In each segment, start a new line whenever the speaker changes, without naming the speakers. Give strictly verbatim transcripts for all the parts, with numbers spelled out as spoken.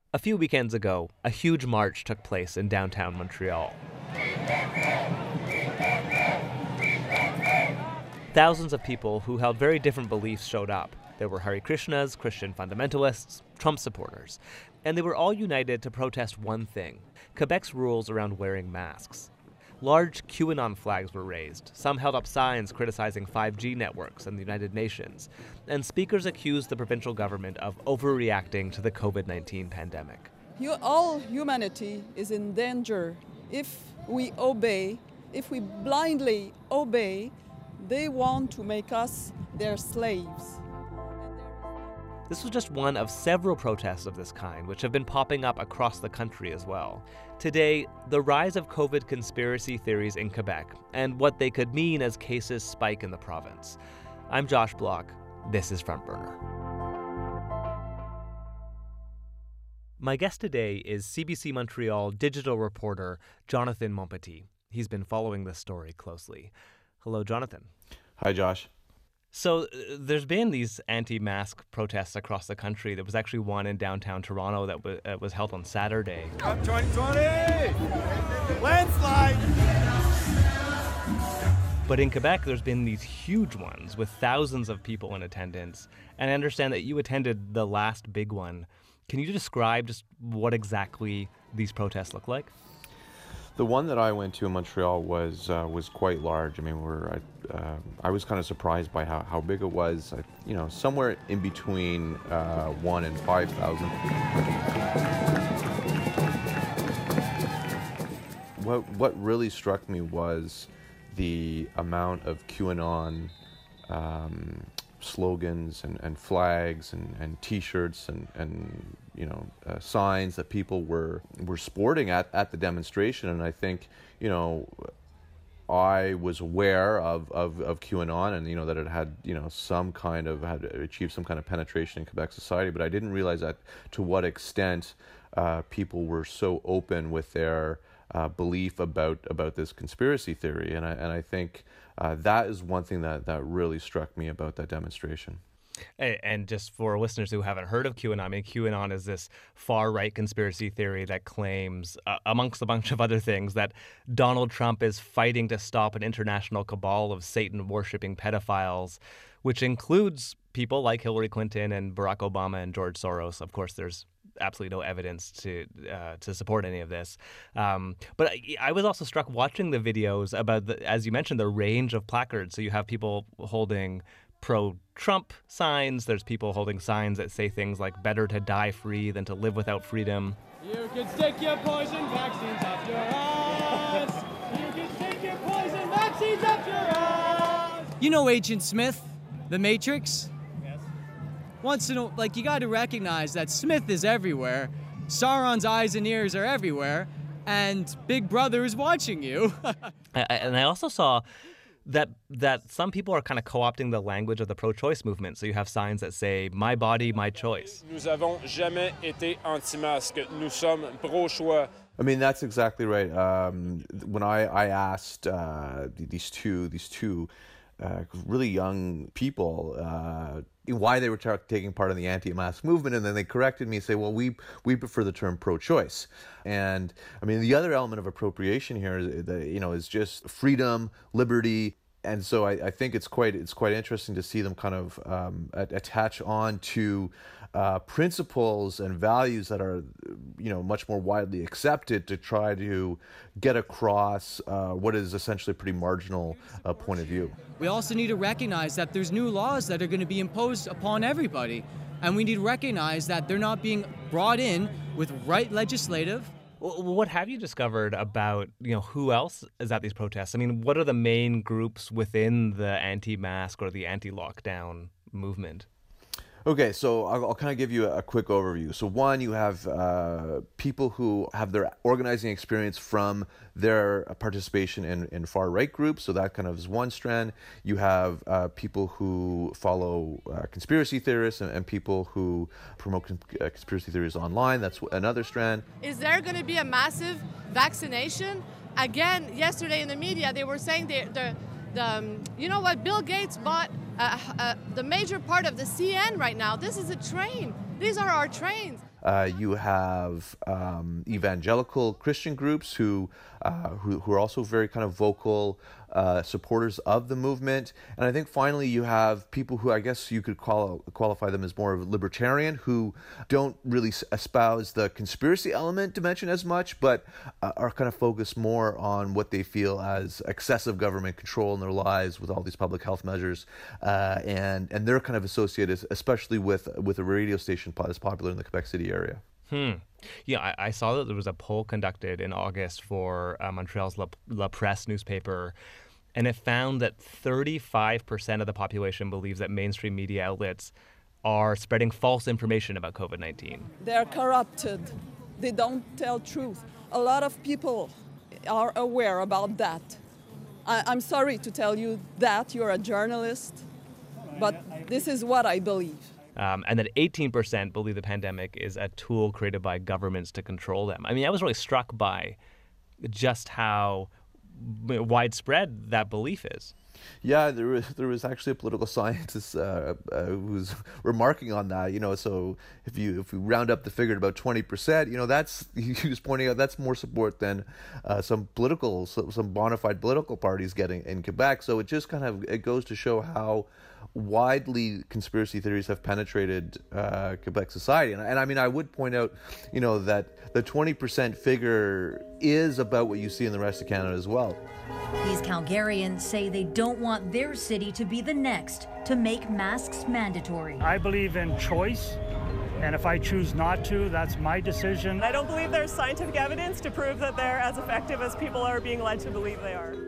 A few weekends ago, a huge march took place in downtown Montreal. Thousands of people who held very different beliefs showed up. There were Hare Krishnas, Christian fundamentalists, Trump supporters, and they were all united to protest one thing: Quebec's rules around wearing masks. Large QAnon flags were raised. Some held up signs criticizing five G networks and the United Nations. And speakers accused the provincial government of overreacting to the covid nineteen pandemic.
You, all humanity is in danger. If we obey, if we blindly obey, they want to make us their slaves.
This was just one of several protests of this kind, which have been popping up across the country as well. Today, the rise of COVID conspiracy theories in Quebec and what they could mean as cases spike in the province. I'm Josh Block. This is Front Burner. My guest today is C B C Montreal digital reporter Jonathan Monpetit. He's been following this story closely. Hello, Jonathan.
Hi, Josh.
So uh, there's been these anti-mask protests across the country. There was actually one in downtown Toronto that w- uh, was held on Saturday.
Up twenty twenty! Landslide!
But in Quebec, there's been these huge ones with thousands of people in attendance. And I understand that you attended the last big one. Can you describe just what exactly these protests look like?
The one that I went to in Montreal was uh, was quite large. I mean, we're I, uh, I was kind of surprised by how, how big it was. I, you know, somewhere in between uh, one and five thousand. What what really struck me was the amount of QAnon um, slogans and, and flags and, and T-shirts and and you know uh, signs that people were were sporting at, at the demonstration. And I think you know I was aware of, of, of QAnon and you know that it had you know some kind of had achieved some kind of penetration in Quebec society, but I didn't realize that to what extent uh, people were so open with their uh, belief about about this conspiracy theory. And I and I think uh, that is one thing that, that really struck me about that demonstration.
And just for listeners who haven't heard of QAnon, I mean, QAnon is this far-right conspiracy theory that claims, uh, amongst a bunch of other things, that Donald Trump is fighting to stop an international cabal of Satan-worshipping pedophiles, which includes people like Hillary Clinton and Barack Obama and George Soros. Of course, there's absolutely no evidence to uh, to support any of this. Um, but I, I was also struck watching the videos about, the, as you mentioned, the range of placards. So you have people holding pro-Trump signs. There's people holding signs that say things like better to die free than to live without freedom.
You can stick your poison vaccines up your ass! You can stick your poison vaccines up your ass!
You know Agent Smith, the Matrix?
Yes.
Once in a, like, you got to recognize that Smith is everywhere, Sauron's eyes and ears are everywhere, and Big Brother is watching you.
I, I- and I also saw that that some people are kind of co-opting the language of the pro-choice movement. So you have signs that say, my body, my choice.
Nous avons jamais été anti-masques. Nous sommes pro-choix.
I mean, that's exactly right. Um, when I, I asked uh, these two these two uh, really young people uh, why they were ta- taking part in the anti-mask movement, and then they corrected me and say, well, we we prefer the term pro-choice. And I mean, the other element of appropriation here is, that, you know, is just freedom, liberty. And so I, I think it's quite it's quite interesting to see them kind of um, attach on to uh, principles and values that are, you know, much more widely accepted to try to get across uh, what is essentially a pretty marginal uh, point of view.
We also need to recognize that there's new laws that are going to be imposed upon everybody, and we need to recognize that they're not being brought in with right legislative.
Well, what have you discovered about, you know, who else is at these protests? I mean, what are the main groups within the anti-mask or the anti-lockdown movement?
Okay, so I'll, I'll kind of give you a, a quick overview. So one, you have uh, people who have their organizing experience from their participation in, in far-right groups, so that kind of is one strand. You have uh, people who follow uh, conspiracy theorists and, and people who promote con- uh, conspiracy theories online, that's another strand.
Is there going to be a massive vaccination? Again, yesterday in the media, they were saying they, the, the um, you know what, Bill Gates bought Uh, uh, the major part of the C N right now. This is a train. These are our trains.
Uh, you have um, evangelical Christian groups who, uh, who who are also very kind of vocal uh, supporters of the movement. And I think finally you have people who I guess you could call, qualify them as more of libertarian, who don't really espouse the conspiracy element dimension as much, but uh, are kind of focused more on what they feel as excessive government control in their lives with all these public health measures. Uh, and, and they're kind of associated, especially with, with a radio station that's popular in the Quebec City area.
Hmm. Yeah, I, I saw that there was a poll conducted in August for uh, Montreal's La, La Presse newspaper, and it found that thirty-five percent of the population believes that mainstream media outlets are spreading false information about COVID nineteen.
They're corrupted. They don't tell truth. A lot of people are aware about that. I, I'm sorry to tell you that, you're a journalist, but this is what I believe.
Um, and that eighteen percent believe the pandemic is a tool created by governments to control them. I mean, I was really struck by just how widespread that belief is.
Yeah, there was, there was actually a political scientist uh, uh, who was remarking on that. You know, so if you if we round up the figure to about twenty percent, you know, that's he was pointing out that's more support than uh, some political, some bona fide political parties getting in Quebec. So it just kind of it goes to show how widely conspiracy theories have penetrated uh, Quebec society. And, and I mean, I would point out, you know, that the twenty percent figure is about what you see in the rest of Canada as well.
These Calgarians say they don't want their city to be the next to make masks mandatory.
I believe in choice, and if I choose not to, that's my decision.
I don't believe there's scientific evidence to prove that they're as effective as people are being led to believe they are.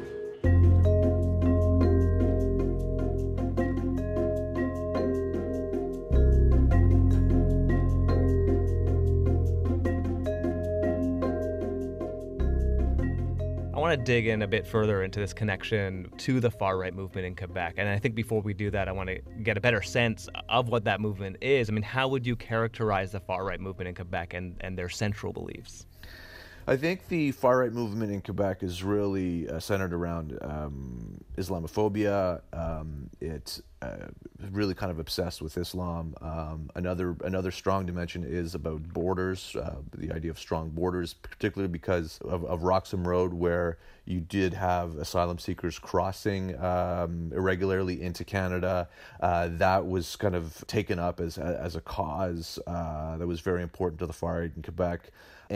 I want to dig in a bit further into this connection to the far-right movement in Quebec. And I think before we do that, I want to get a better sense of what that movement is. I mean, how would you characterize the far-right movement in Quebec and, and their central beliefs?
I think the far-right movement in Quebec is really uh, centered around um, Islamophobia. Um, it's uh, really kind of obsessed with Islam. Um, another another strong dimension is about borders, uh, the idea of strong borders, particularly because of, of Roxham Road, where you did have asylum seekers crossing um, irregularly into Canada. Uh, that was kind of taken up as, as a cause uh, that was very important to the far-right in Quebec.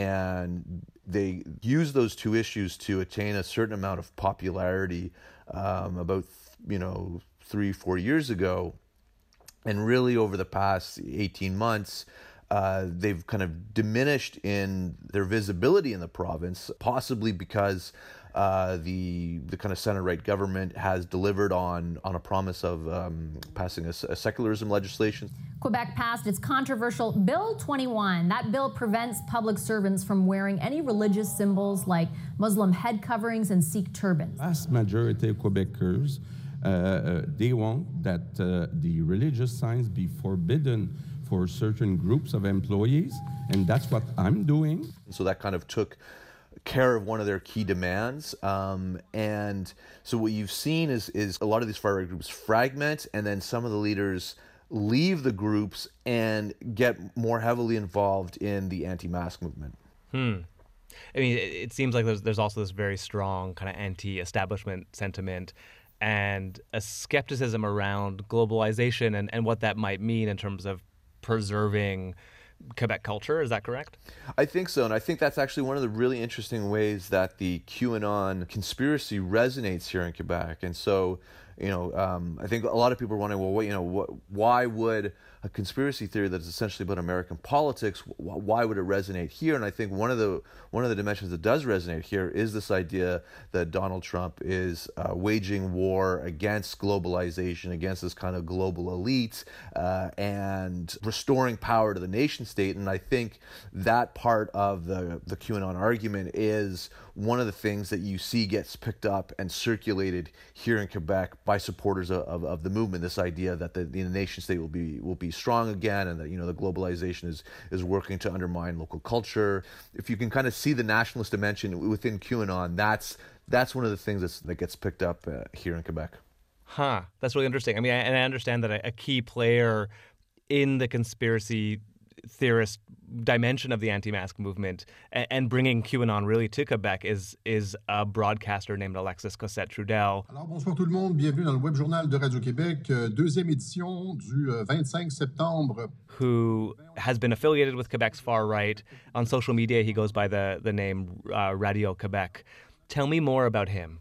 And they used those two issues to attain a certain amount of popularity um, about, you know, three, four years ago. And really over the past eighteen months, uh, they've kind of diminished in their visibility in the province, possibly because uh, the the kind of center-right government has delivered on, on a promise of um, passing a, a secularism legislation.
Quebec passed its controversial Bill twenty-one. That bill prevents public servants from wearing any religious symbols like Muslim head coverings and Sikh turbans.
Vast majority of Quebecers, uh, uh, they want that uh, the religious signs be forbidden for certain groups of employees, and that's what I'm doing.
So that kind of took care of one of their key demands. Um, and so what you've seen is, is a lot of these far-right groups fragment, and then some of the leaders leave the groups and get more heavily involved in the anti-mask movement.
Hmm. I mean, it, it seems like there's there's also this very strong kind of anti-establishment sentiment and a skepticism around globalization and, and what that might mean in terms of preserving Quebec culture. Is that correct?
I think so, and I think that's actually one of the really interesting ways that the QAnon conspiracy resonates here in Quebec. And so, you know, um, I think a lot of people are wondering, well, what, you know, what, why would a conspiracy theory that's essentially about American politics, why would it resonate here? And I think one of the one of the dimensions that does resonate here is this idea that Donald Trump is uh, waging war against globalization, against this kind of global elite, uh, and restoring power to the nation state. And I think that part of the, the QAnon argument is one of the things that you see gets picked up and circulated here in Quebec by supporters of, of, of the movement. This idea that the, the nation state will be will be strong again, and that, you know, the globalization is is working to undermine local culture. If you can kind of see the nationalist dimension within QAnon, that's that's one of the things that's, that gets picked up uh, here in Quebec.
Huh. That's really interesting. I mean, I, and I understand that a, a key player in the conspiracy theorist dimension of the anti-mask movement and, and bringing QAnon really to Quebec is is a broadcaster named Alexis Cossette-Trudel.
Alors bonsoir tout le monde, bienvenue dans le Web Journal de Radio-Québec, euh, deuxième édition du euh, vingt-cinq septembre.
Who has been affiliated with Quebec's far right. On social media, he goes by the, the name uh, Radio Quebec. Tell me more about him.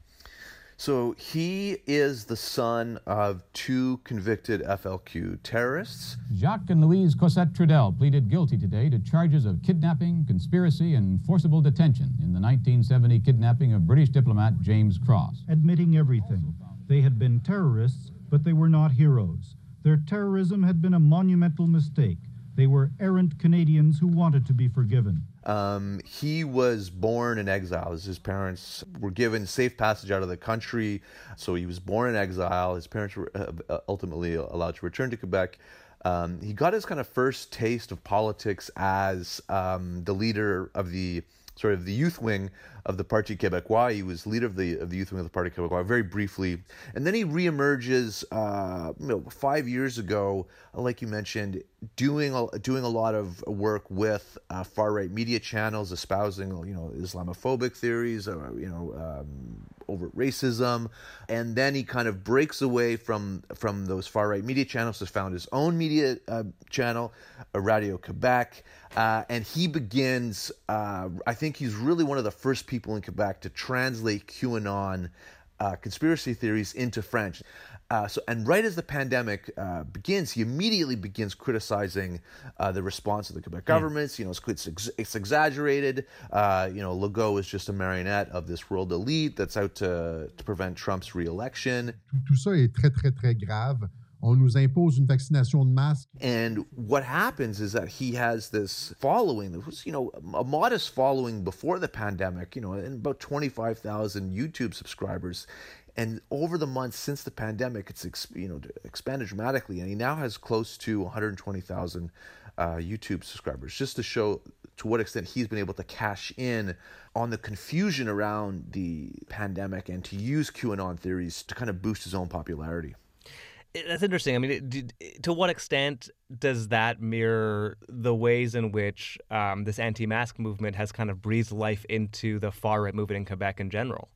So he is the son of two convicted F L Q terrorists.
Jacques and Louise Cossette-Trudel pleaded guilty today to charges of kidnapping, conspiracy, and forcible detention in the nineteen seventy kidnapping of British diplomat James Cross.
Admitting everything. They had been terrorists, but they were not heroes. Their terrorism had been a monumental mistake. They were errant Canadians who wanted to be forgiven.
Um, he was born in exile. His parents were given safe passage out of the country, so he was born in exile. His parents were uh, ultimately allowed to return to Quebec. Um, he got his kind of first taste of politics as um, the leader of the sort of the youth wing of the Parti Québécois. He was leader of the of the youth wing of the Parti Québécois very briefly, and then he reemerges uh, you know, five years ago, like you mentioned, doing a, doing a lot of work with uh, far right media channels, espousing you know Islamophobic theories, uh, you know um, overt racism, and then he kind of breaks away from from those far right media channels to found his own media uh, channel, Radio Quebec. Uh, and he begins, uh, I think he's really one of the first people in Quebec to translate QAnon uh, conspiracy theories into French. Uh, so, and right as the pandemic uh, begins, he immediately begins criticizing uh, the response of the Quebec governments. You know, it's, it's, ex- it's exaggerated. Uh, you know, Legault is just a marionette of this world elite that's out to, to prevent Trump's re-election.
Tout, tout ça est très, très, très grave. On nous impose une vaccination de masse.
And what happens is that he has this following that was, you know, a modest following before the pandemic, you know, and about twenty-five thousand YouTube subscribers. And over the months since the pandemic, it's you know expanded dramatically, and he now has close to one hundred twenty thousand uh, YouTube subscribers, just to show to what extent he's been able to cash in on the confusion around the pandemic and to use QAnon theories to kind of boost his own popularity.
That's interesting. I mean, it, to what extent does that mirror the ways in which um, this anti-mask movement has kind of breathed life into the far-right movement in Quebec in general?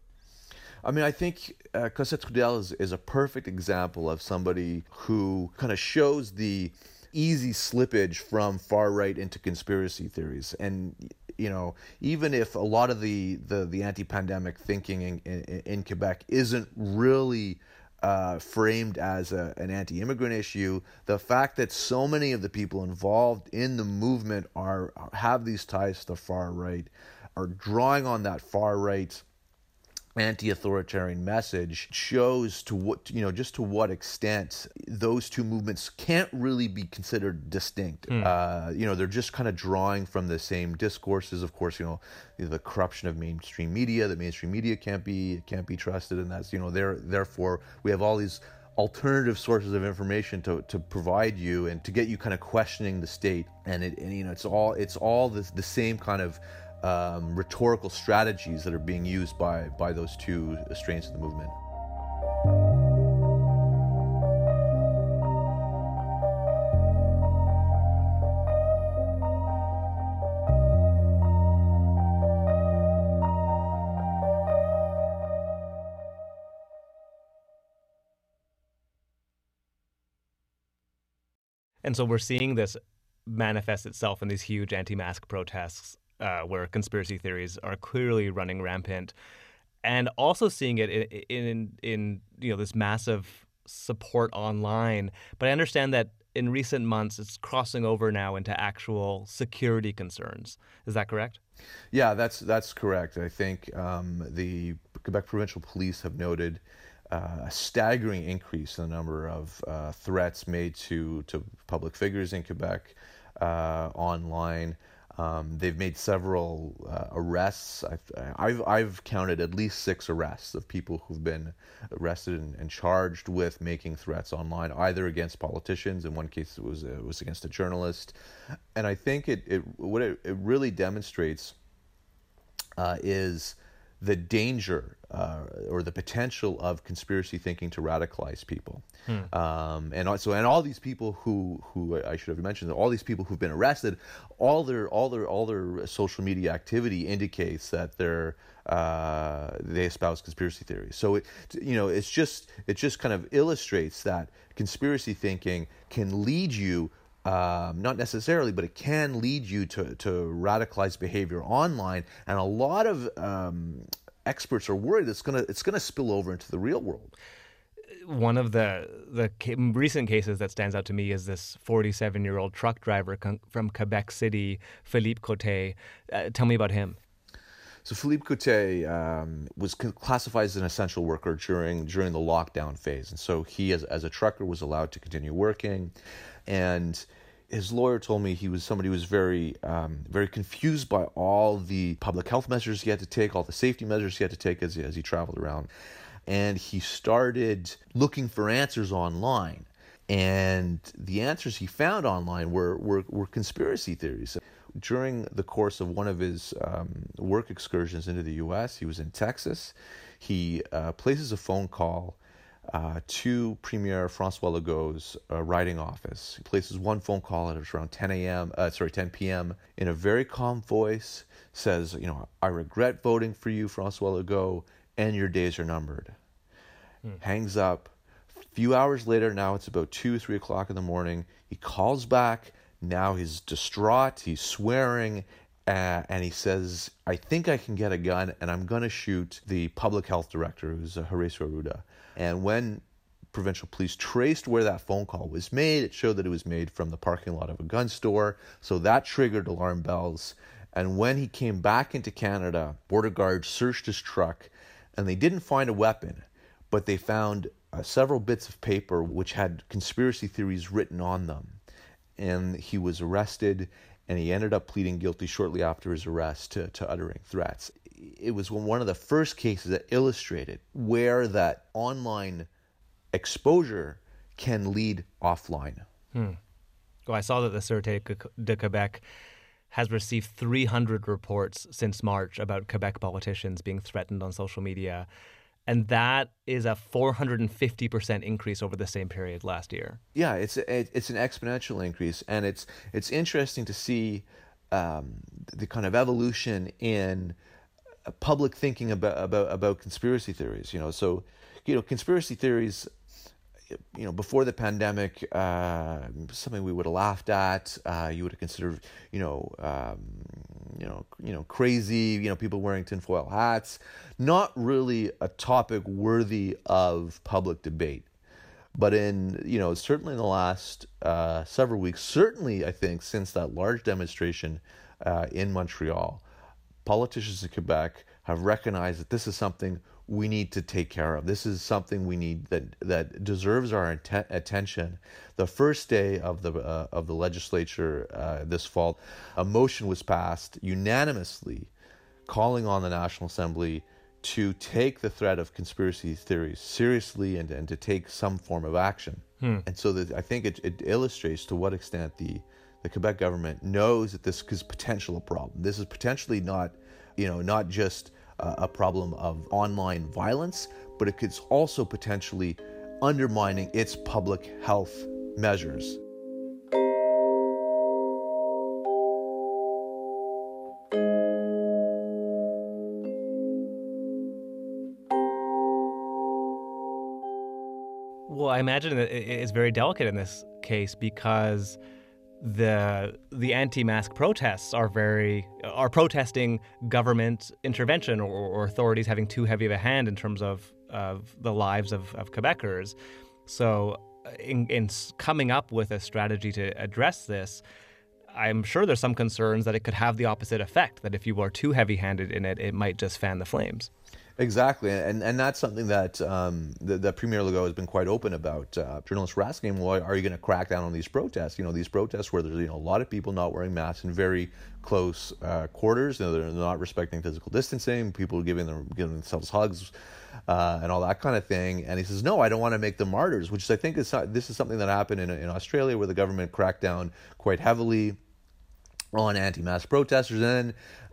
I mean, I think uh, Cossette-Trudel is, is a perfect example of somebody who kind of shows the easy slippage from far-right into conspiracy theories. And, you know, even if a lot of the, the, the anti-pandemic thinking in, in, in Quebec isn't really Uh, framed as a, an anti-immigrant issue, the fact that so many of the people involved in the movement are have these ties to the far right, are drawing on that far right anti-authoritarian message, shows to what you know just to what extent those two movements can't really be considered distinct. Mm. Uh, you know, they're just kind of drawing from the same discourses. Of course, you know, the corruption of mainstream media. That mainstream media can't be can't be trusted, and that's you know, there therefore we have all these alternative sources of information to, to provide you and to get you kind of questioning the state. And it and, you know, it's all it's all the the same kind of Um, rhetorical strategies that are being used by, by those two strains of the movement.
And so we're seeing this manifest itself in these huge anti-mask protests Uh, where conspiracy theories are clearly running rampant, and also seeing it in, in in you know this massive support online. But I understand that in recent months it's crossing over now into actual security concerns. Is that correct?
Yeah, that's that's correct. I think um, the Quebec Provincial Police have noted uh, a staggering increase in the number of uh, threats made to to public figures in Quebec uh, online. Um, they've made several uh, arrests. I've, I've I've counted at least six arrests of people who've been arrested and, and charged with making threats online, either against politicians. In one case, it was it was against a journalist. And I think it, it what it, it really demonstrates uh, is the danger uh, or the potential of conspiracy thinking to radicalize people. Hmm. Um, and also, and all these people who, who I should have mentioned, all these people who've been arrested, all their, all their, all their social media activity indicates that they're, uh, they espouse conspiracy theories. So it, you know, it's just, it just kind of illustrates that conspiracy thinking can lead you. Um, not necessarily, but it can lead you to, to radicalized behavior online, and a lot of um, experts are worried it's gonna it's gonna spill over into the real world.
One of the the recent cases that stands out to me is this forty-seven-year-old truck driver from Quebec City, Philippe Côté. Uh, tell me about him.
So Philippe Côté um, was classified as an essential worker during during the lockdown phase, and so he, as as a trucker, was allowed to continue working. And his lawyer told me he was somebody who was very, um, very confused by all the public health measures he had to take, all the safety measures he had to take as he, as he traveled around. And he started looking for answers online. And the answers he found online were, were, were conspiracy theories. During the course of one of his um, work excursions into the U S, he was in Texas. He uh, places a phone call Uh, to Premier François Legault's uh, riding office. He places one phone call at around ten a.m., uh, sorry, ten p.m. in a very calm voice, says, you know, I regret voting for you, François Legault, and your days are numbered. Hmm. Hangs up. A few hours later, now it's about two, three o'clock in the morning. He calls back. Now he's distraught. He's swearing. Uh, and he says, I think I can get a gun, and I'm going to shoot the public health director, who's uh, Horacio Arruda. And when provincial police traced where that phone call was made, it showed that it was made from the parking lot of a gun store. So that triggered alarm bells. And when he came back into Canada, border guards searched his truck, and they didn't find a weapon, but they found uh, several bits of paper which had conspiracy theories written on them. And he was arrested, and he ended up pleading guilty shortly after his arrest to, to uttering threats. It was one of the first cases that illustrated where that online exposure can lead offline.
Hmm. Well, I saw that the Sûreté de Quebec has received three hundred reports since March about Quebec politicians being threatened on social media. And that is a four hundred fifty percent increase over the same period last year.
Yeah, it's a, it's an exponential increase. And it's it's interesting to see um, the kind of evolution in public thinking about, about about conspiracy theories. You know, so, you know, conspiracy theories, you know, before the pandemic, uh, something we would have laughed at. Uh, you would have considered, you know, um, you know, you know, crazy. You know, people wearing tinfoil hats. Not really a topic worthy of public debate. But in, you know, certainly in the last uh, several weeks, certainly I think since that large demonstration uh, in Montreal, politicians in Quebec have recognized that this is something we need to take care of. This is something we need that that deserves our att- attention. The first day of the uh, of the legislature uh, this fall, a motion was passed unanimously, calling on the National Assembly to take the threat of conspiracy theories seriously and, and to take some form of action. Hmm. And so that I think it, it illustrates to what extent the the Quebec government knows that this is potentially a problem. This is potentially not, you know, not just uh, a problem of online violence, but it could also potentially undermining its public health measures.
Well, I imagine that it's very delicate in this case because the the anti-mask protests are very are protesting government intervention or, or authorities having too heavy of a hand in terms of of the lives of, of Quebecers. So in, in coming up with a strategy to address this, I'm sure there's some concerns that it could have the opposite effect, that if you are too heavy-handed in it, it might just fan the flames.
Exactly, and and that's something that um, the, the Premier Legault has been quite open about. Uh, journalists were asking him, well, are you going to crack down on these protests? You know, these protests where there's, you know, a lot of people not wearing masks in very close uh, quarters. You know, they're not respecting physical distancing. People giving them giving themselves hugs uh, and all that kind of thing. And he says, no, I don't want to make them martyrs. Which is, I think is this is something that happened in in Australia, where the government cracked down quite heavily on anti-mask protesters, and then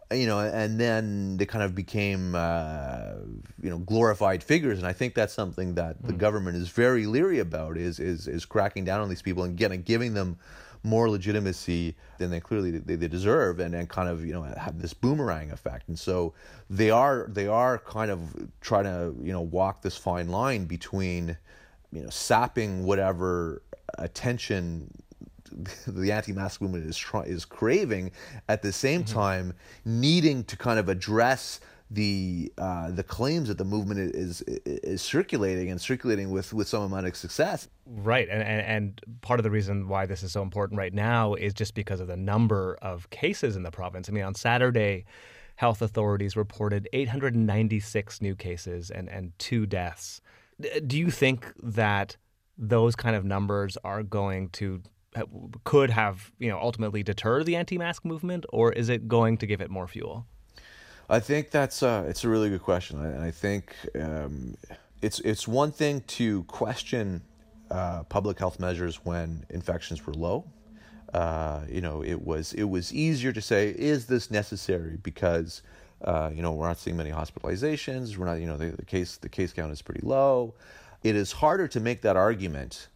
you know, and then they kind of became, uh, you know, glorified figures. And I think that's something that the mm. government is very leery about, is is is cracking down on these people and getting giving them more legitimacy than they clearly they, they deserve, and, and kind of, you know, have this boomerang effect. And so they are they are kind of trying to, you know, walk this fine line between, you know, sapping whatever attention the anti-mask movement is try, is craving, at the same mm-hmm. time needing to kind of address the uh, the claims that the movement is, is is circulating and circulating with, with some amount of success.
Right, and, and and part of the reason why this is so important right now is just because of the number of cases in the province. I mean, on Saturday, health authorities reported eight hundred ninety-six new cases and, and two deaths. Do you think that those kind of numbers are going to could have, you know, ultimately deter the anti-mask movement, or is it going to give it more fuel?
I think that's uh, it's a really good question. I, I think um, it's it's one thing to question uh, public health measures when infections were low. Uh, you know, it was it was easier to say, is this necessary? Because uh, you know, we're not seeing many hospitalizations. We're not, you know, the, the case the case count is pretty low. It is harder to make that argument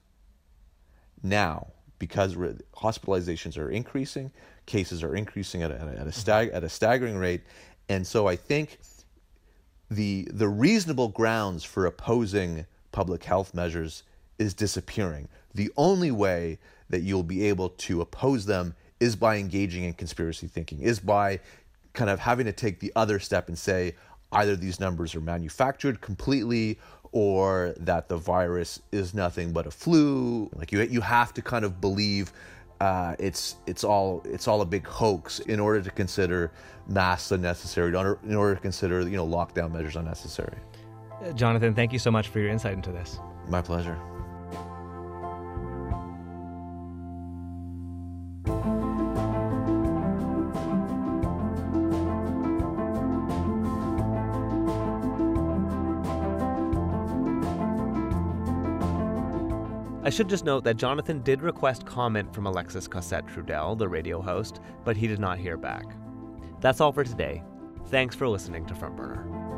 now, because hospitalizations are increasing, cases are increasing at a, at a, stag, at a staggering rate. And so I think the the reasonable grounds for opposing public health measures is disappearing. The only way that you'll be able to oppose them is by engaging in conspiracy thinking, is by kind of having to take the other step and say either these numbers are manufactured completely, or that the virus is nothing but a flu. Like you, you have to kind of believe uh, it's it's all it's all a big hoax in order to consider masks unnecessary, in order to consider, you know, lockdown measures unnecessary.
Uh, Jonathan, thank you so much for your insight into this.
My pleasure.
I should just note that Jonathan did request comment from Alexis Cossette-Trudel, the radio host, but he did not hear back. That's all for today. Thanks for listening to Front Burner.